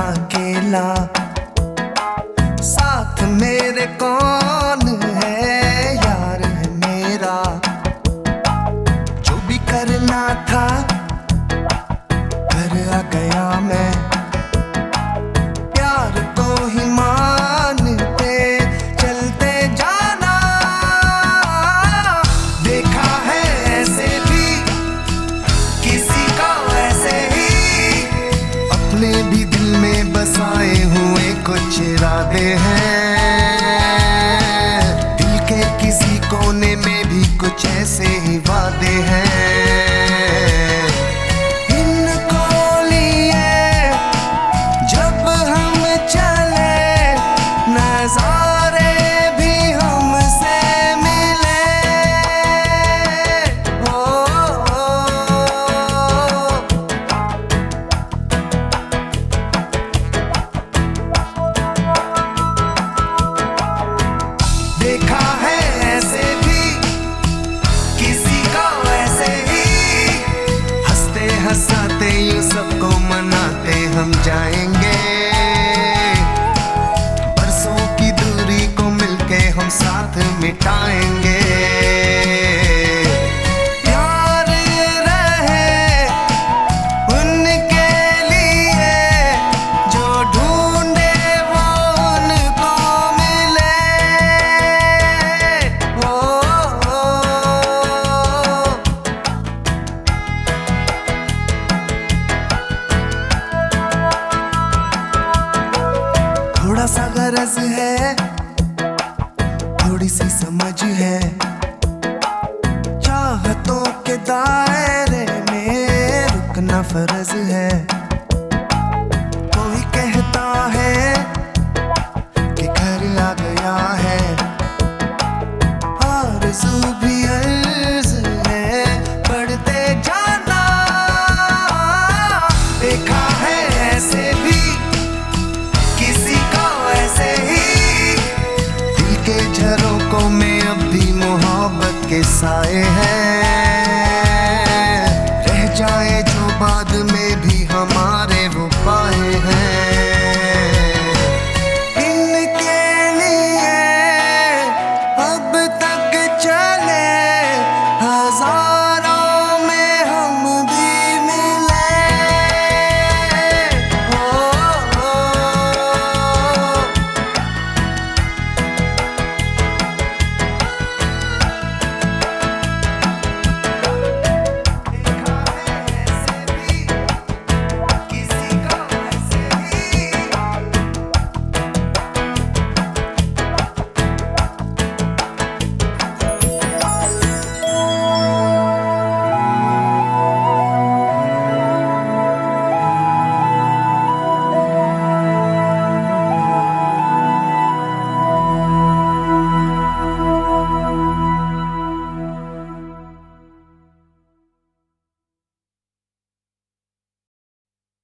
अकेला, साथ मेरे कौन है, यार है मेरा। जो भी करना था कर आ गया मैं, प्यार को ही मानते चलते जाना। देखा है ऐसे भी किसी का ऐसे ही, अपने भी दिल में बसाए हुए कुछ इरादे हैं। दिल के किसी कोने में भी कुछ ऐसे ही वादे हैं। इनको लिए जब हम चले, नजारे भी हमसे मिले। देखा है ऐसे भी किसी का ऐसे ही, हंसते हंसाते यूं सबको मनाते हम जाएंगे। बरसों की दूरी को मिलके हम साथ मिटाएंगे। प्यार रहे उनके लिए जो ढूंढे वो उनको मिले। थोड़ा सा गरज है, थोड़ी सी समझ है, चाहतों के दायरे में रुकना फर्ज है।